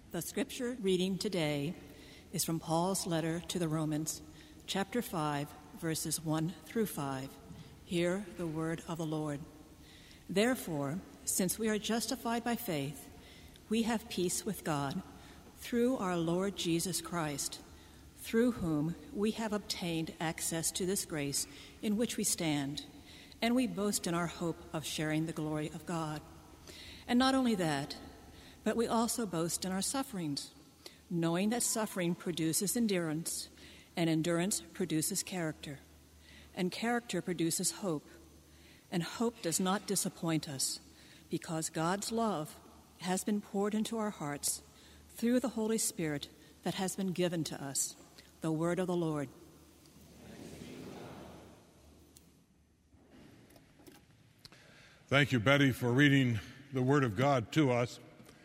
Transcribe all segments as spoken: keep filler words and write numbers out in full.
The scripture reading today is from Paul's letter to the Romans, chapter five, verses one through five. Hear the word of the Lord. Therefore, since we are justified by faith, we have peace with God through our Lord Jesus Christ, through whom we have obtained access to this grace in which we stand, and we boast in our hope of sharing the glory of God. And not only that, but we also boast in our sufferings, knowing that suffering produces endurance, and endurance produces character, and character produces hope. And hope does not disappoint us, because God's love has been poured into our hearts through the Holy Spirit that has been given to us. The word of the Lord. Thank you, Betty, for reading the Word of God to us.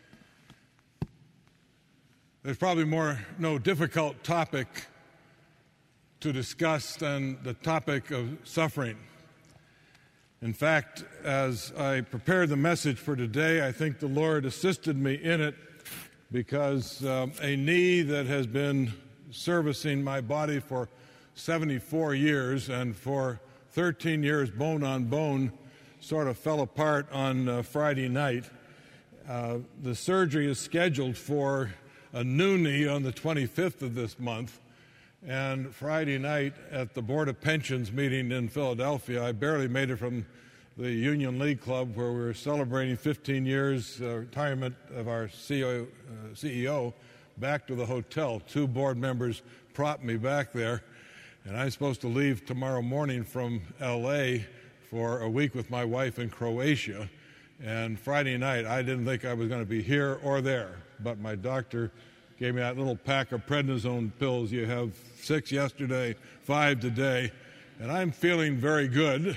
There's probably more no difficult topic to discuss than the topic of suffering. In fact, as I prepared the message for today, I think the Lord assisted me in it because um, a knee that has been servicing my body for seventy-four years and for thirteen years bone on bone sort of fell apart on uh, Friday night. Uh, the surgery is scheduled for a new knee on the twenty-fifth of this month. And Friday night at the Board of Pensions meeting in Philadelphia, I barely made it from the Union League Club where we were celebrating fifteen years uh, retirement of our C E O, uh, C E O back to the hotel. Two board members propped me back there, and I'm supposed to leave tomorrow morning from L A for a week with my wife in Croatia. And Friday night, I didn't think I was going to be here or there, but my doctor gave me that little pack of prednisone pills. You have six yesterday, five today, and I'm feeling very good.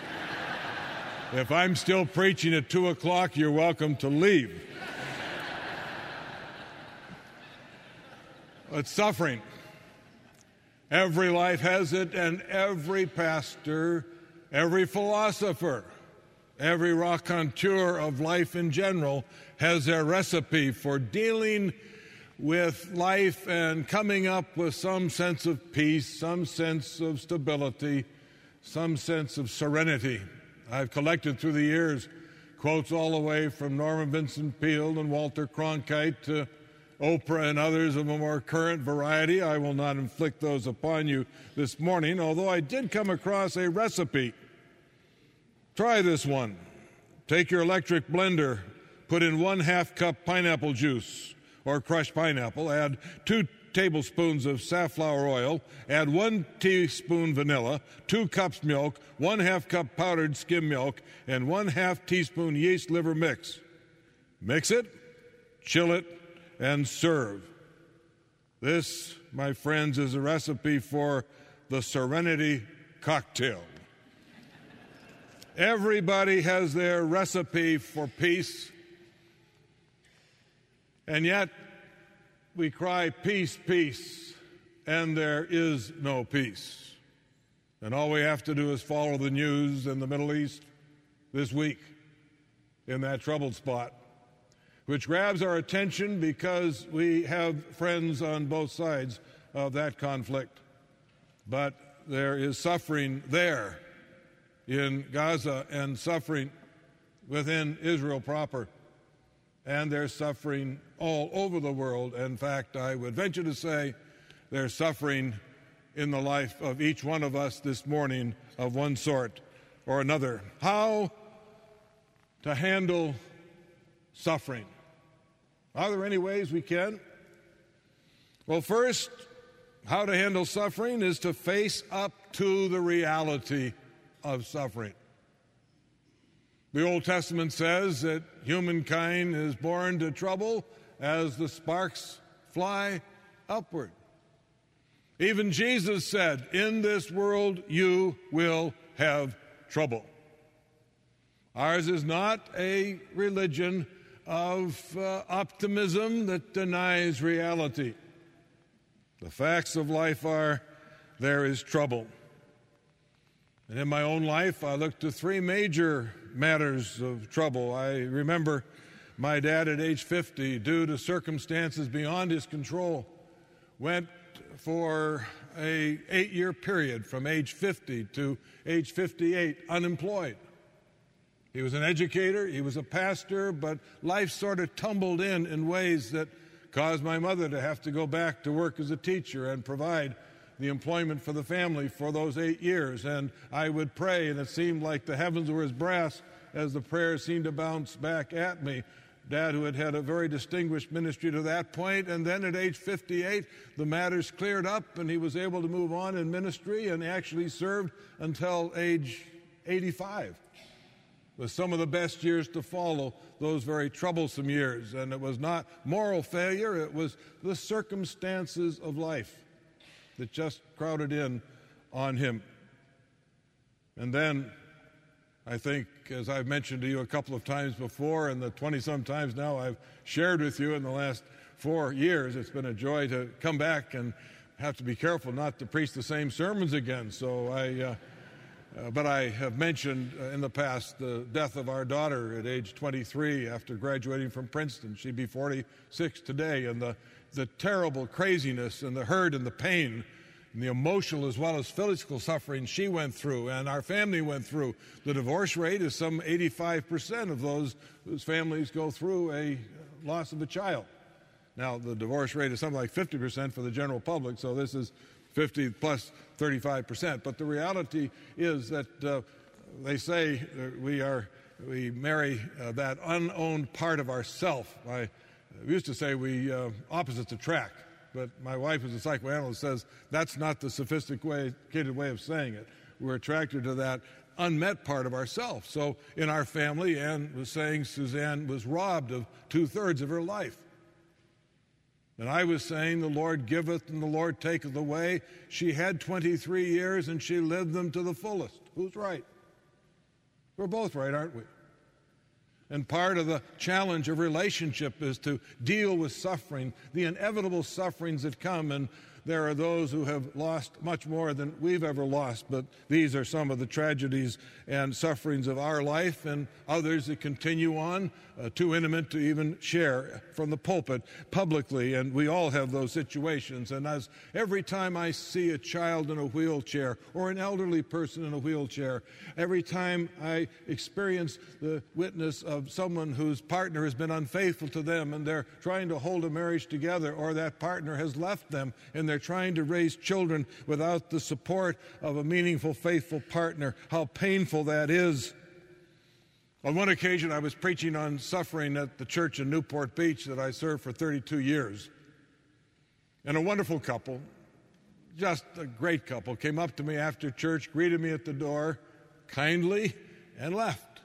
If I'm still preaching at two o'clock, you're welcome to leave. It's suffering. Every life has it, and every pastor, every philosopher, every raconteur of life in general has their recipe for dealing with life and coming up with some sense of peace, some sense of stability, some sense of serenity. I've collected through the years quotes all the way from Norman Vincent Peale and Walter Cronkite to Oprah and others of a more current variety. I will not inflict those upon you this morning, although I did come across a recipe. Try this one. Take your electric blender, put in one half cup pineapple juice or crushed pineapple, add two tablespoons of safflower oil, add one teaspoon vanilla, two cups milk, one half cup powdered skim milk, and one half teaspoon yeast liver mix. Mix it, chill it, and serve. This, my friends, is a recipe for the Serenity Cocktail. Everybody has their recipe for peace, and yet we cry, peace, peace, and there is no peace. And all we have to do is follow the news in the Middle East this week in that troubled spot, which grabs our attention because we have friends on both sides of that conflict. But there is suffering there in Gaza and suffering within Israel proper. And there's suffering all over the world. In fact, I would venture to say there's suffering in the life of each one of us this morning of one sort or another. How to handle suffering? Are there any ways we can? Well, first, how to handle suffering is to face up to the reality of suffering. The Old Testament says that humankind is born to trouble as the sparks fly upward. Even Jesus said, in this world you will have trouble. Ours is not a religion of uh, optimism that denies reality. The facts of life are there is trouble. And in my own life, I look to three major matters of trouble. I remember My dad at age fifty, due to circumstances beyond his control, went for a eight-year period from age fifty to age fifty-eight unemployed. He was an educator, he was a pastor, but life sort of tumbled in in ways that caused my mother to have to go back to work as a teacher and provide the employment for the family for those eight years. And I would pray, and it seemed like the heavens were as brass as the prayers seemed to bounce back at me. Dad, who had had a very distinguished ministry to that point, and then at age fifty-eight, the matters cleared up, and he was able to move on in ministry and actually served until age eighty-five. It was some of the best years to follow those very troublesome years, and it was not moral failure, it was the circumstances of life that just crowded in on him. And then, I think, as I've mentioned to you a couple of times before, and the twenty-some times now I've shared with you in the last four years, it's been a joy to come back and have to be careful not to preach the same sermons again. So I, uh, uh, but I have mentioned uh, in the past the death of our daughter at age twenty-three after graduating from Princeton. She'd be forty-six today, and the, the terrible craziness and the hurt and the pain and the emotional as well as physical suffering she went through and our family went through. The divorce rate is some eighty-five percent of those whose families go through a loss of a child. Now, the divorce rate is something like fifty percent for the general public, so this is fifty plus thirty-five percent. But the reality is that uh, they say we are we marry uh, that unowned part of ourself. I used to say we uh, opposites attract. But my wife, who's a psychoanalyst, says that's not the sophisticated way of saying it. We're attracted to that unmet part of ourselves. So in our family, Anne was saying Suzanne was robbed of two-thirds of her life. And I was saying the Lord giveth and the Lord taketh away. She had twenty-three years and she lived them to the fullest. Who's right? We're both right, aren't we? And part of the challenge of relationship is to deal with suffering, the inevitable sufferings that come. And there are those who have lost much more than we've ever lost, but these are some of the tragedies and sufferings of our life, and others that continue on, uh, too intimate to even share from the pulpit publicly, and we all have those situations. And as every time I see a child in a wheelchair or an elderly person in a wheelchair, every time I experience the witness of someone whose partner has been unfaithful to them and they're trying to hold a marriage together, or that partner has left them and they're trying to raise children without the support of a meaningful, faithful partner, how painful that is. On one occasion, I was preaching on suffering at the church in Newport Beach that I served for thirty-two years. And a wonderful couple, just a great couple, came up to me after church, greeted me at the door kindly, and left.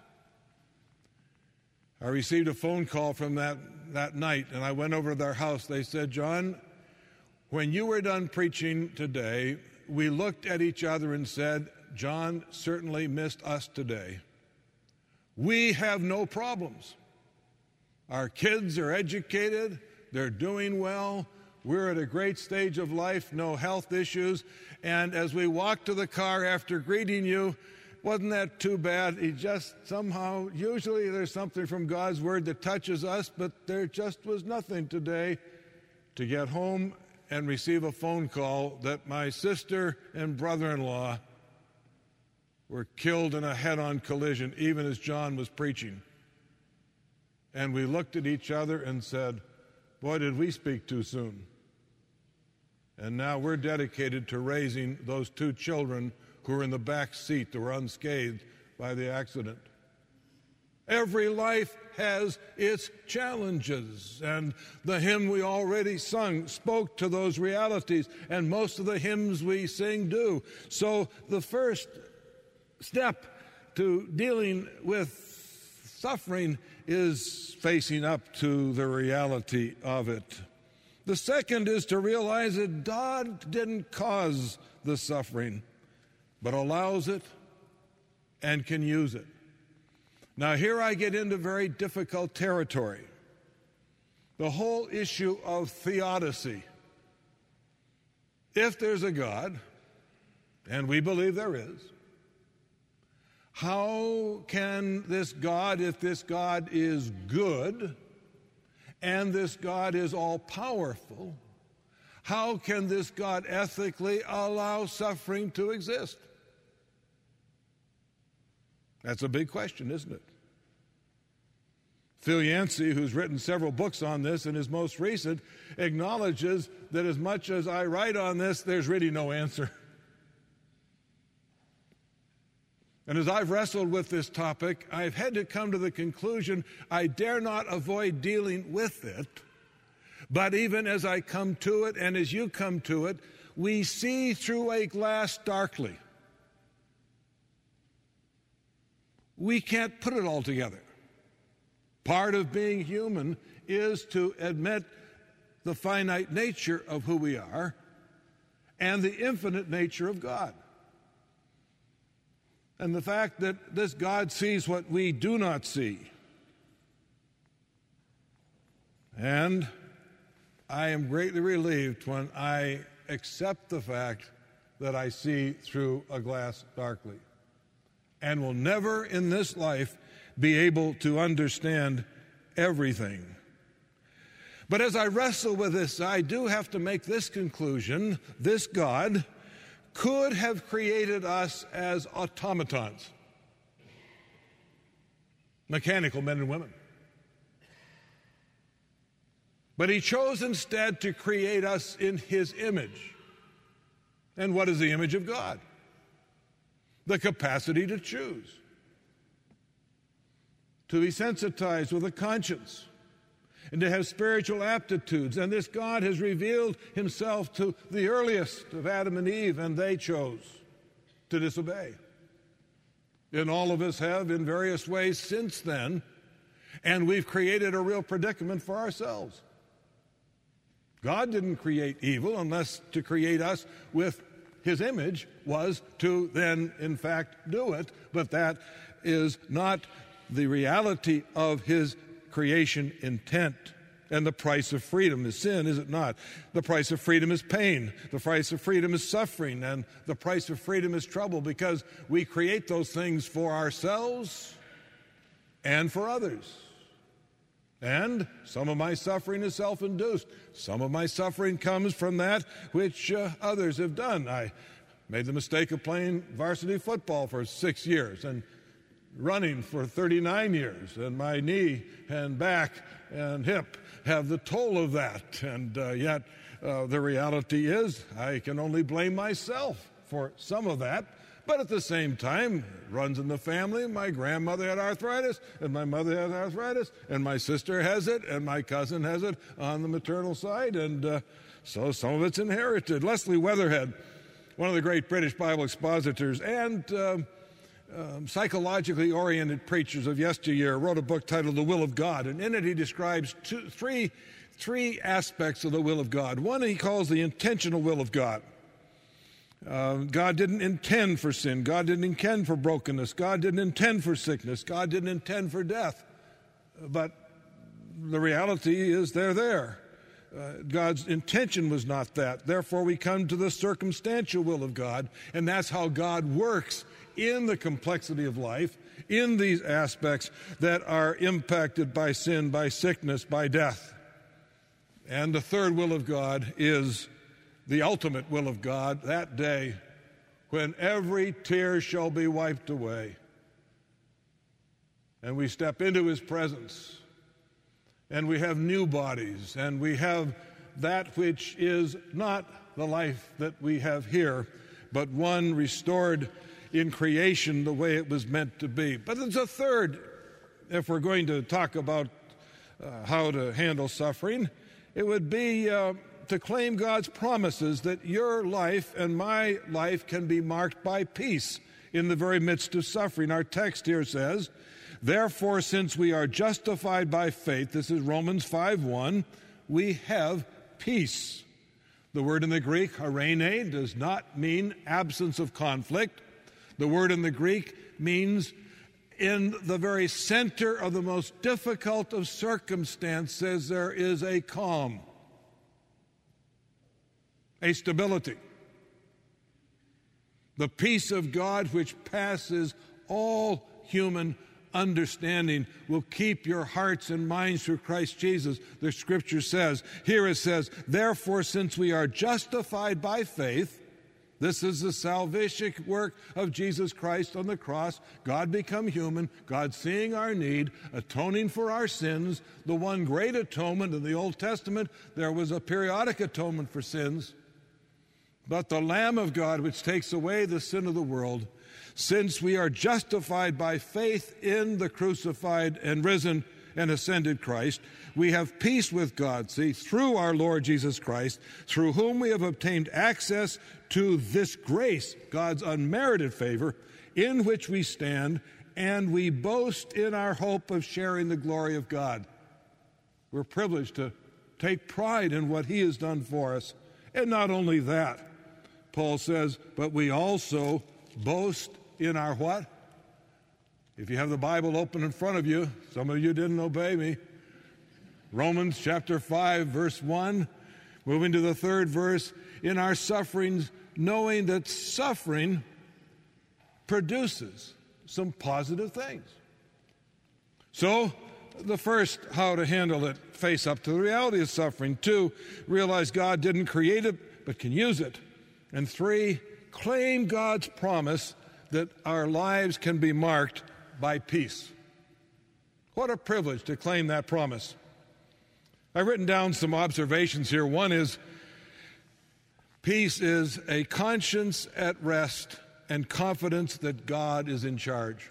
I received a phone call from that, that night, and I went over to their house. They said, "John, when you were done preaching today, we looked at each other and said, John certainly missed us today. We have no problems. Our kids are educated, they're doing well, we're at a great stage of life, no health issues, and as we walked to the car after greeting you, wasn't that too bad? He just somehow, usually there's something from God's Word that touches us, but there just was nothing today." To get home and receive a phone call that my sister and brother-in-law were killed in a head-on collision, even as John was preaching. And we looked at each other and said, boy, did we speak too soon. And now we're dedicated to raising those two children who were in the back seat that were unscathed by the accident. Every life has its challenges, and the hymn we already sung spoke to those realities, and most of the hymns we sing do. So the first step to dealing with suffering is facing up to the reality of it. The second is to realize that God didn't cause the suffering, but allows it and can use it. Now, here I get into very difficult territory. The whole issue of theodicy. If there's a God, and we believe there is, how can this God, if this God is good, and this God is all-powerful, how can this God ethically allow suffering to exist? That's a big question, isn't it? Phil Yancey, who's written several books on this, and his most recent, acknowledges that as much as I write on this, there's really no answer. And as I've wrestled with this topic, I've had to come to the conclusion I dare not avoid dealing with it. But even as I come to it, and as you come to it, we see through a glass darkly. We can't put it all together. Part of being human is to admit the finite nature of who we are and the infinite nature of God. And the fact that this God sees what we do not see. And I am greatly relieved when I accept the fact that I see through a glass darkly, and will never in this life be able to understand everything. But as I wrestle with this, I do have to make this conclusion: this God could have created us as automatons, mechanical men and women. But he chose instead to create us in his image. And what is the image of God? The capacity to choose, to be sensitized with a conscience, and to have spiritual aptitudes. And this God has revealed himself to the earliest of Adam and Eve, and they chose to disobey. And all of us have in various ways since then, and we've created a real predicament for ourselves. God didn't create evil unless to create us with his image was to then, in fact, do it. But that is not the reality of his creation intent. And the price of freedom is sin, is it not? The price of freedom is pain. The price of freedom is suffering. And the price of freedom is trouble, because we create those things for ourselves and for others. And some of my suffering is self-induced. Some of my suffering comes from that which uh, others have done. I made the mistake of playing varsity football for six years and running for thirty-nine years, and my knee and back and hip have the toll of that. And uh, yet uh, the reality is I can only blame myself for some of that. But at the same time, it runs in the family. My grandmother had arthritis, and my mother had arthritis, and my sister has it, and my cousin has it on the maternal side, and uh, so some of it's inherited. Leslie Weatherhead, one of the great British Bible expositors and uh, um, psychologically oriented preachers of yesteryear, wrote a book titled The Will of God, and in it he describes two, three, three aspects of the will of God. One he calls the intentional will of God. Uh, God didn't intend for sin. God didn't intend for brokenness. God didn't intend for sickness. God didn't intend for death. But the reality is they're there. Uh, God's intention was not that. Therefore, we come to the circumstantial will of God, and that's how God works in the complexity of life, in these aspects that are impacted by sin, by sickness, by death. And the third will of God is the ultimate will of God, that day when every tear shall be wiped away and we step into his presence and we have new bodies and we have that which is not the life that we have here, but one restored in creation the way it was meant to be. But there's a third, if we're going to talk about uh, how to handle suffering, it would be uh, to claim God's promises that your life and my life can be marked by peace in the very midst of suffering. Our text here says, therefore, since we are justified by faith, this is Romans five one, we have peace. The word in the Greek, eirene, does not mean absence of conflict. The word in the Greek means in the very center of the most difficult of circumstances, there is a calm, a stability. The peace of God which passes all human understanding will keep your hearts and minds through Christ Jesus. The Scripture says, here it says, therefore, since we are justified by faith, this is the salvific work of Jesus Christ on the cross, God become human, God seeing our need, atoning for our sins, the one great atonement. In the Old Testament, there was a periodic atonement for sins, but the Lamb of God, which takes away the sin of the world, since we are justified by faith in the crucified and risen and ascended Christ, we have peace with God, see, through our Lord Jesus Christ, through whom we have obtained access to this grace, God's unmerited favor, in which we stand, and we boast in our hope of sharing the glory of God. We're privileged to take pride in what He has done for us. And not only that, Paul says, but we also boast in our what? If you have the Bible open in front of you, some of you didn't obey me. Romans chapter five, verse one, moving to the third verse, in our sufferings, knowing that suffering produces some positive things. So, the first, how to handle it, face up to the reality of suffering. Two, realize God didn't create it, but can use it. And three, claim God's promise that our lives can be marked by peace. What a privilege to claim that promise. I've written down some observations here. One is, peace is a conscience at rest and confidence that God is in charge.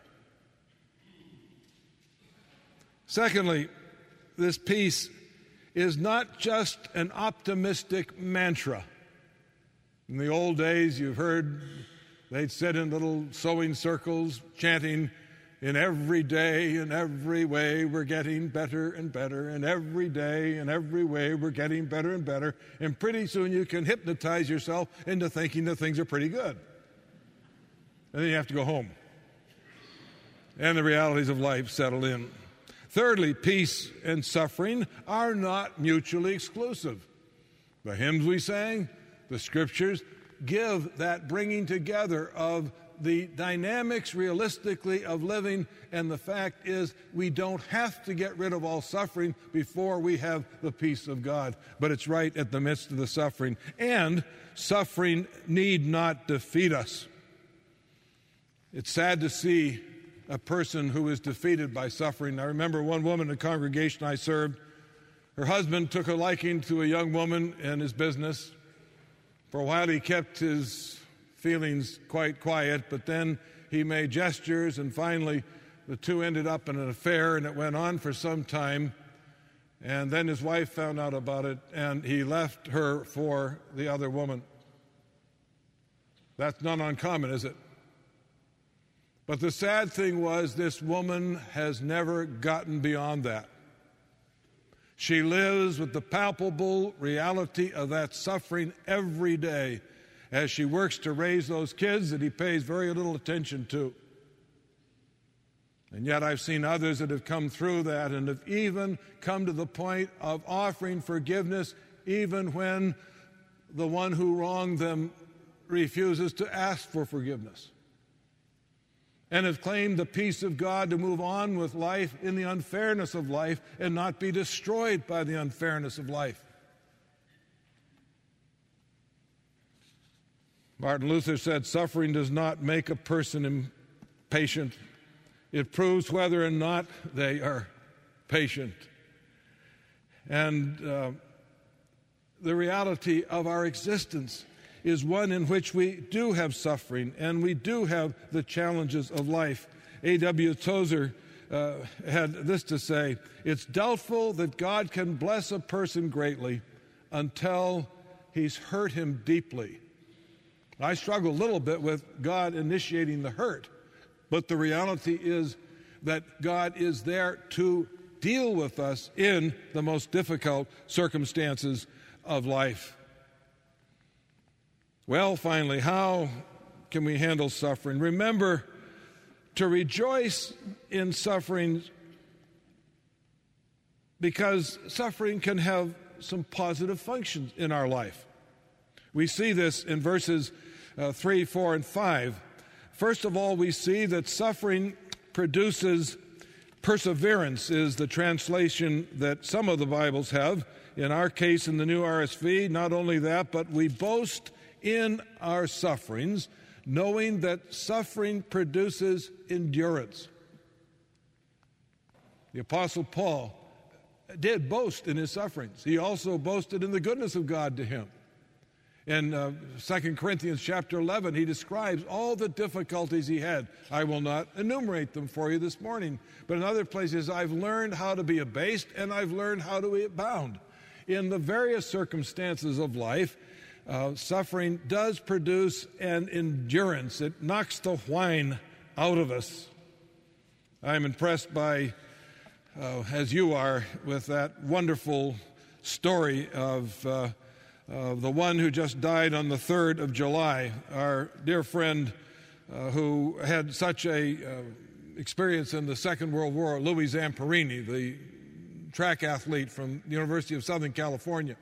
Secondly, this peace is not just an optimistic mantra. In the old days, you've heard they'd sit in little sewing circles chanting, in every day, in every way, we're getting better and better. And every day, in every way, we're getting better and better. And pretty soon you can hypnotize yourself into thinking that things are pretty good. And then you have to go home. And the realities of life settle in. Thirdly, peace and suffering are not mutually exclusive. The hymns we sang, the Scriptures, give that bringing together of the dynamics realistically of living, and the fact is we don't have to get rid of all suffering before we have the peace of God. But it's right at the midst of the suffering. And suffering need not defeat us. It's sad to see a person who is defeated by suffering. I remember one woman in a congregation I served. Her husband took a liking to a young woman in his business. For a while he kept his feelings quite quiet, but then he made gestures, and finally the two ended up in an affair, and it went on for some time. And then his wife found out about it, and he left her for the other woman. That's not uncommon, is it? But the sad thing was, this woman has never gotten beyond that. She lives with the palpable reality of that suffering every day as she works to raise those kids that he pays very little attention to. And yet I've seen others that have come through that and have even come to the point of offering forgiveness even when the one who wronged them refuses to ask for forgiveness, and have claimed the peace of God to move on with life in the unfairness of life and not be destroyed by the unfairness of life. Martin Luther said, suffering does not make a person impatient. It proves whether or not they are patient. And uh, the reality of our existence is one in which we do have suffering and we do have the challenges of life. A W Tozer uh, had this to say, it's doubtful that God can bless a person greatly until he's hurt him deeply. I struggle a little bit with God initiating the hurt, but the reality is that God is there to deal with us in the most difficult circumstances of life. Well, finally, how can we handle suffering? Remember to rejoice in suffering, because suffering can have some positive functions in our life. We see this in verses uh, three, four, and five. First of all, we see that suffering produces Perseverance is the translation that some of the Bibles have. In our case, in the New R S V, not only that, but we boast in our sufferings, knowing that suffering produces endurance. The Apostle Paul did boast in his sufferings. He also boasted in the goodness of God to him. In uh, Second Corinthians chapter eleven, he describes all the difficulties he had. I will not enumerate them for you this morning. But in other places, I've learned how to be abased and I've learned how to be abound. In the various circumstances of life, uh, suffering does produce an endurance. It knocks the whine out of us. I'm impressed by, uh, as you are, with that wonderful story of uh, Uh, the one who just died on the third of July, our dear friend uh, who had such a uh, experience in the Second World War, Louis Zamperini, the track athlete from the University of Southern California.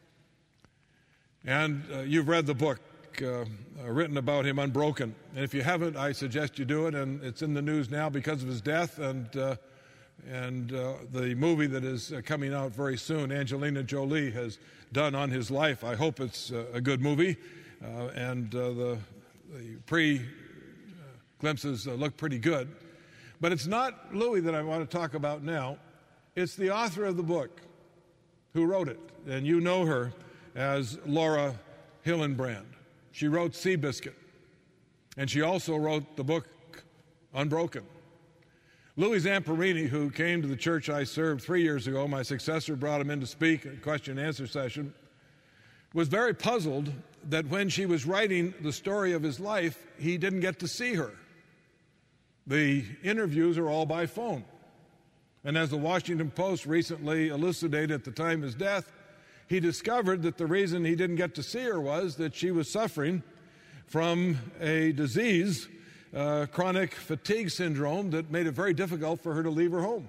And uh, you've read the book uh, written about him, Unbroken. And if you haven't, I suggest you do it. And it's in the news now because of his death. And uh, And uh, the movie that is uh, coming out very soon, Angelina Jolie has done on his life. I hope it's uh, a good movie. Uh, and uh, the, the pre-glimpses uh, look pretty good. But it's not Louis that I want to talk about now. It's the author of the book who wrote it. And you know her as Laura Hillenbrand. She wrote Seabiscuit. And she also wrote the book Unbroken. Louis Zamperini, who came to the church I served three years ago, my successor brought him in to speak at a question and answer session, was very puzzled that when she was writing the story of his life, he didn't get to see her. The interviews are all by phone. And as the Washington Post recently elucidated at the time of his death, he discovered that the reason he didn't get to see her was that she was suffering from a disease, Uh, chronic fatigue syndrome, that made it very difficult for her to leave her home.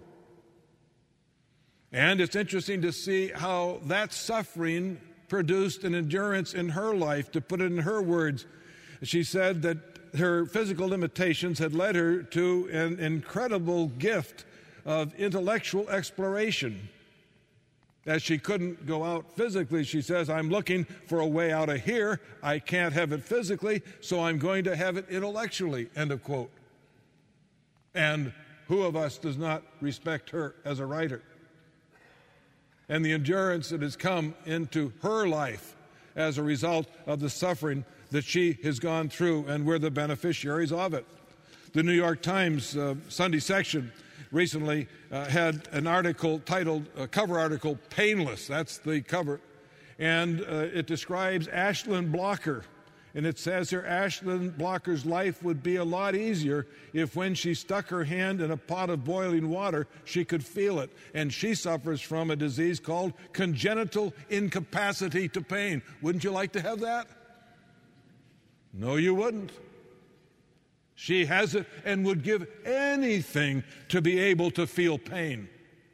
And it's interesting to see how that suffering produced an endurance in her life. To put it in her words, she said that her physical limitations had led her to an incredible gift of intellectual exploration. As she couldn't go out physically, she says, I'm looking for a way out of here. I can't have it physically, so I'm going to have it intellectually, end of quote. And who of us does not respect her as a writer? And the endurance that has come into her life as a result of the suffering that she has gone through, and we're the beneficiaries of it. The New York Times uh, Sunday section recently uh, had an article titled, a cover article, Painless. That's the cover. And uh, it describes Ashlyn Blocker. And it says here, Ashlyn Blocker's life would be a lot easier if when she stuck her hand in a pot of boiling water, she could feel it. And she suffers from a disease called congenital incapacity to pain. Wouldn't you like to have that? No, you wouldn't. She has it and would give anything to be able to feel pain.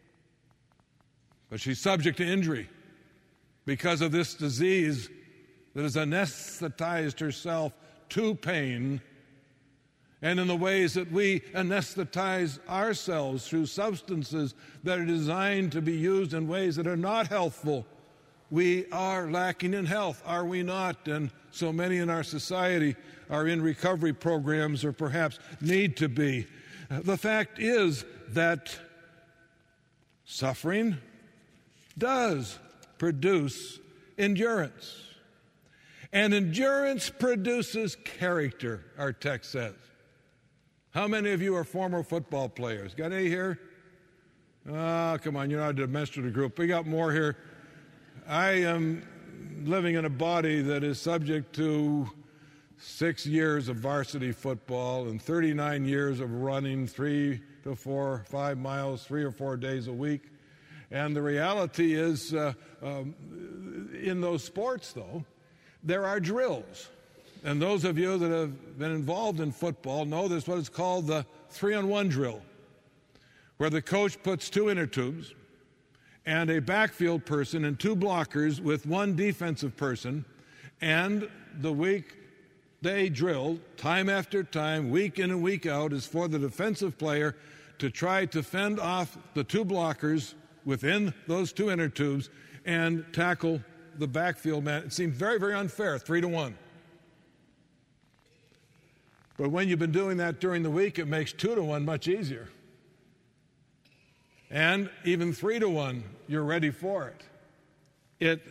But she's subject to injury because of this disease that has anesthetized herself to pain, and in the ways that we anesthetize ourselves through substances that are designed to be used in ways that are not healthful, we are lacking in health, are we not? And so many in our society are in recovery programs, or perhaps need to be. The fact is that suffering does produce endurance. And endurance produces character, our text says. How many of you are former football players? Got any here? Oh, come on, you're not a demonstrative group. We got more here. I am living in a body that is subject to six years of varsity football and thirty-nine years of running three to four, five miles, three or four days a week. And the reality is, uh, um, in those sports, though, there are drills. And those of you that have been involved in football know there's what is called the three-on-one drill, where the coach puts two inner tubes and a backfield person and two blockers with one defensive person, and the weekday drill, time after time, week in and week out, is for the defensive player to try to fend off the two blockers within those two inner tubes and tackle the backfield man. It seemed very, very unfair, three to one. But when you've been doing that during the week, it makes two to one much easier. And even three to one, you're ready for it. It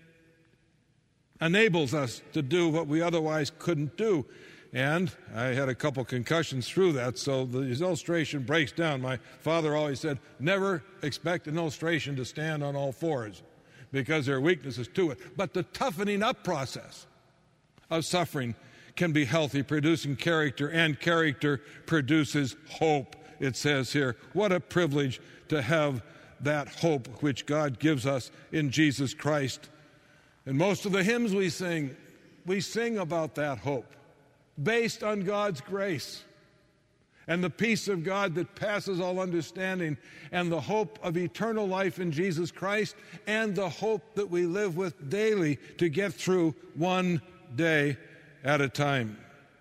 enables us to do what we otherwise couldn't do. And I had a couple concussions through that, so the illustration breaks down. My father always said, never expect an illustration to stand on all fours, because there are weaknesses to it. But the toughening up process of suffering can be healthy, producing character, and character produces hope, it says here. What a privilege to have that hope which God gives us in Jesus Christ. And most of the hymns we sing, we sing about that hope, based on God's grace and the peace of God that passes all understanding, and the hope of eternal life in Jesus Christ, and the hope that we live with daily to get through one day at a time.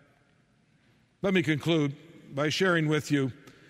Let me conclude by sharing with you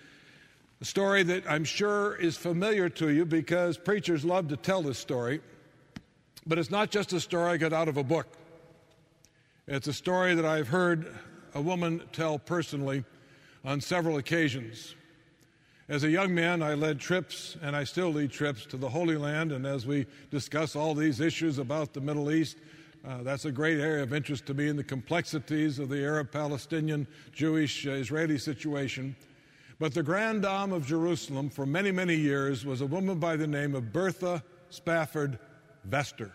a story that I'm sure is familiar to you, because preachers love to tell this story. But it's not just a story I got out of a book. It's a story that I've heard a woman tell personally on several occasions. As a young man, I led trips, and I still lead trips to the Holy Land, and as we discuss all these issues about the Middle East, uh, that's a great area of interest to me, in the complexities of the Arab-Palestinian, Jewish, uh, Israeli situation. But the Grand Dame of Jerusalem for many, many years was a woman by the name of Bertha Spafford Vester.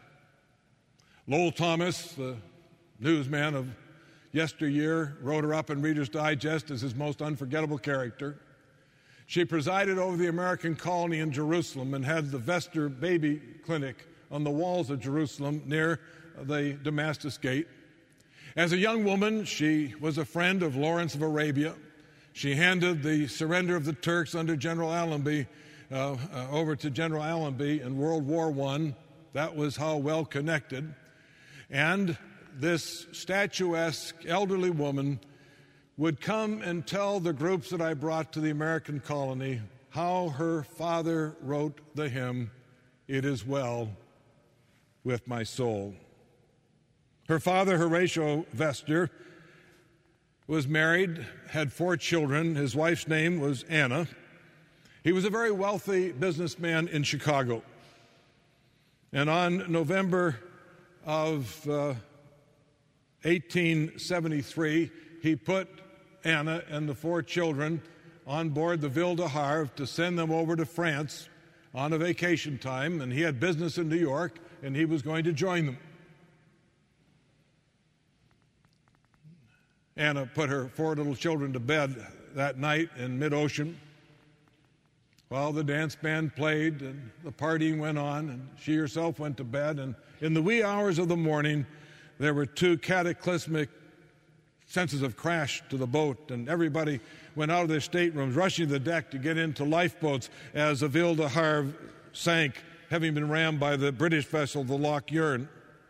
Lowell Thomas, the newsman of yesteryear, wrote her up in Reader's Digest as his most unforgettable character. She presided over the American colony in Jerusalem and had the Vester Baby Clinic on the walls of Jerusalem near the Damascus Gate. As a young woman, she was a friend of Lawrence of Arabia. She handed the surrender of the Turks under General Allenby uh, uh, over to General Allenby in World War One. That was how well connected. And this statuesque elderly woman would come and tell the groups that I brought to the American colony how her father wrote the hymn, "It is well with my soul." Her father, Horatio Vester, was married, had four children. His wife's name was Anna. He was a very wealthy businessman in Chicago. And on November of uh, eighteen seventy-three, he put Anna and the four children on board the Ville de Havre to send them over to France on a vacation time, and he had business in New York, and he was going to join them. Anna put her four little children to bed that night in mid-ocean while the dance band played and the partying went on, and she herself went to bed. And in the wee hours of the morning, there were two cataclysmic senses of crash to the boat, and everybody went out of their staterooms, rushing to the deck to get into lifeboats as the Ville de Havre sank, having been rammed by the British vessel, the Loch Earn.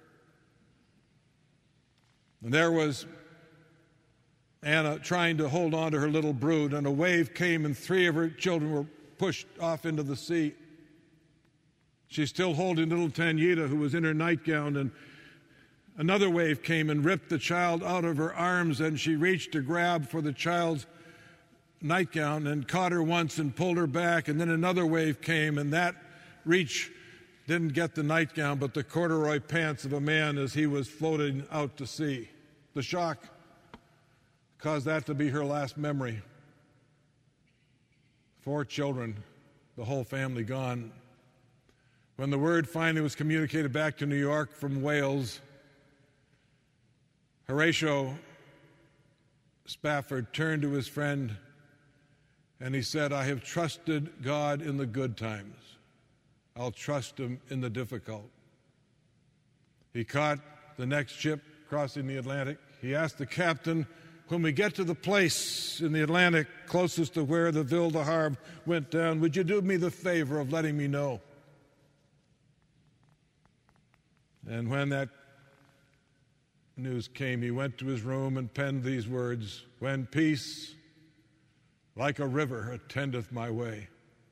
And there was Anna trying to hold on to her little brood, and a wave came and three of her children were pushed off into the sea. She's still holding little Tanyita, who was in her nightgown, and another wave came and ripped the child out of her arms, and she reached to grab for the child's nightgown and caught her once and pulled her back, and then another wave came, and that reach didn't get the nightgown but the corduroy pants of a man as he was floating out to sea. The shock caused that to be her last memory. Four children, the whole family gone. When the word finally was communicated back to New York from Wales, Horatio Spafford turned to his friend and he said, "I have trusted God in the good times. I'll trust him in the difficult." He caught the next ship crossing the Atlantic. He asked the captain, "When we get to the place in the Atlantic closest to where the Ville de Havre went down, would you do me the favor of letting me know?" And when that news came, he went to his room and penned these words: "When peace like a river attendeth my way.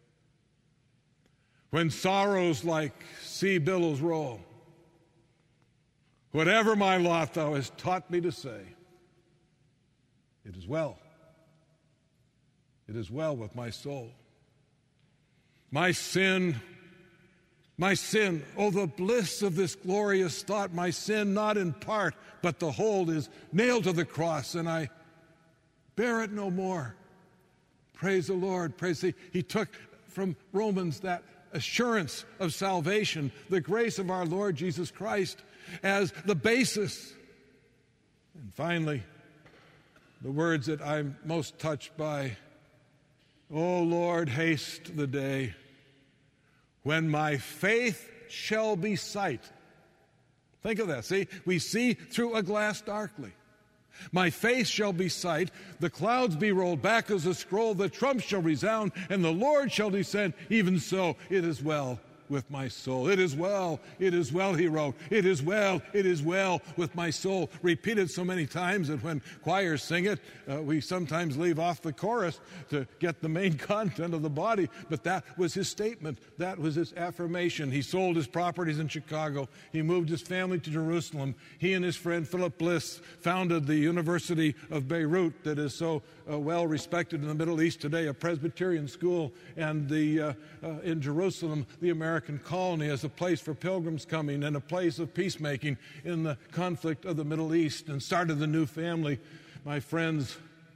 When sorrows like sea billows roll, whatever my lot thou hast taught me to say, it is well. It is well with my soul. My sin, my sin, oh, the bliss of this glorious thought, my sin not in part, but the whole is nailed to the cross, and I bear it no more. Praise the Lord. Praise the, he took from Romans that assurance of salvation, the grace of our Lord Jesus Christ as the basis. And finally, the words that I'm most touched by, O Lord, haste the day when my faith shall be sight. Think of that. See, we see through a glass darkly. My face shall be sight, the clouds be rolled back as a scroll, the trump shall resound, and the Lord shall descend. Even so, it is well with my soul. It is well, it is well, he wrote. It is well, it is well with my soul. Repeated so many times that when choirs sing it, uh, we sometimes leave off the chorus to get the main content of the body. But that was his statement. That was his affirmation. He sold his properties in Chicago. He moved his family to Jerusalem. He and his friend Philip Bliss founded the University of Beirut that is so uh, well respected in the Middle East today, a Presbyterian school, and the uh, uh, in Jerusalem, the American American colony as a place for pilgrims coming and a place of peacemaking in the conflict of the Middle East, and started the new family. My friends,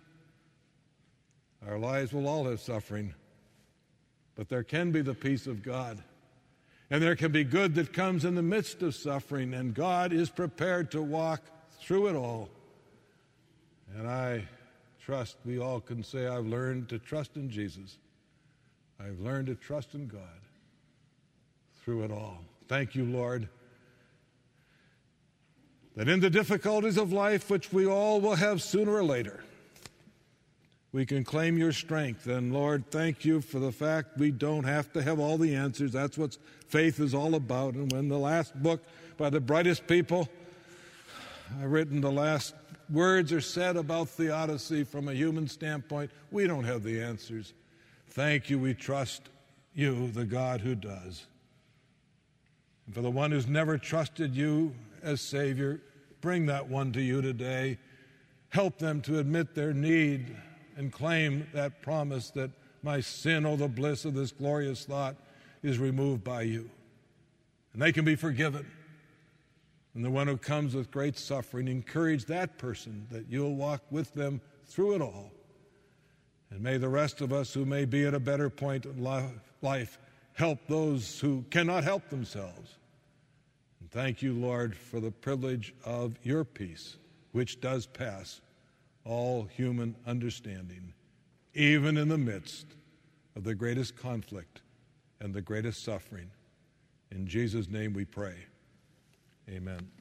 our lives will all have suffering, but there can be the peace of God, and there can be good that comes in the midst of suffering, and God is prepared to walk through it all. And I trust we all can say, I've learned to trust in Jesus. I've learned to trust in God through it all. Thank you, Lord, that in the difficulties of life, which we all will have sooner or later, we can claim your strength. And Lord, thank you for the fact we don't have to have all the answers. That's what faith is all about. And when the last book by the brightest people I've written, the last words are said about theodicy from a human standpoint, we don't have the answers. Thank you, we trust you, the God who does. And for the one who's never trusted you as Savior, bring that one to you today. Help them to admit their need and claim that promise that my sin, oh, the bliss of this glorious thought, is removed by you. And they can be forgiven. And the one who comes with great suffering, encourage that person that you'll walk with them through it all. And may the rest of us who may be at a better point in life help those who cannot help themselves. And thank you, Lord, for the privilege of your peace, which does pass all human understanding, even in the midst of the greatest conflict and the greatest suffering. In Jesus' name we pray. Amen.